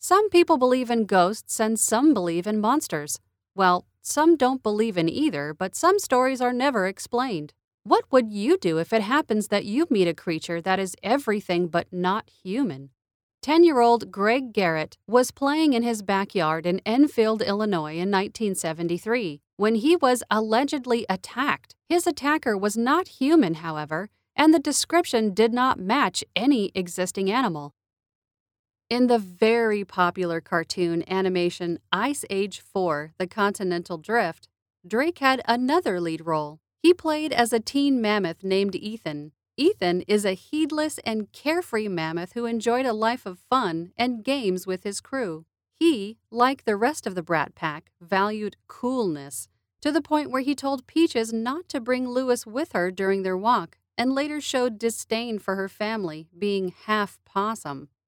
Some people believe in ghosts and some believe in monsters. Well, some don't believe in either, but some stories are never explained. What would you do if it happens that you meet a creature that is everything but not human? 10-year-old Greg Garrett was playing in his backyard in Enfield, Illinois in 1973 when he was allegedly attacked. His attacker was not human, however, and the description did not match any existing animal. In the very popular cartoon animation Ice Age 4: The Continental Drift, Drake had another lead role. He played as a teen mammoth named Ethan. Ethan is a heedless and carefree mammoth who enjoyed a life of fun and games with his crew. He, like the rest of the Brat Pack, valued coolness, to the point where he told Peaches not to bring Lewis with her during their walk, and later showed disdain for her family, being half possum.